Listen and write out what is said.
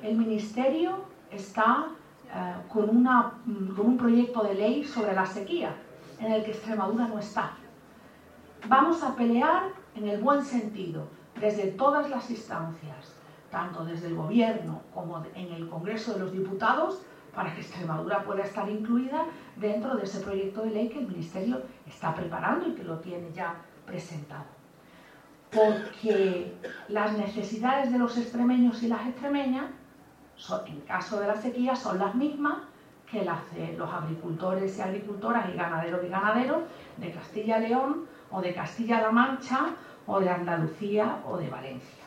el Ministerio está con un proyecto de ley sobre la sequía, en el que Extremadura no está. Vamos a pelear en el buen sentido, desde todas las instancias, tanto desde el Gobierno como en el Congreso de los Diputados, para que Extremadura pueda estar incluida dentro de ese proyecto de ley que el Ministerio está preparando y que lo tiene ya presentado. Porque las necesidades de los extremeños y las extremeñas, en caso de la sequía, son las mismas que las de los agricultores y agricultoras y ganaderos de Castilla y León o de Castilla-La Mancha o de Andalucía o de Valencia.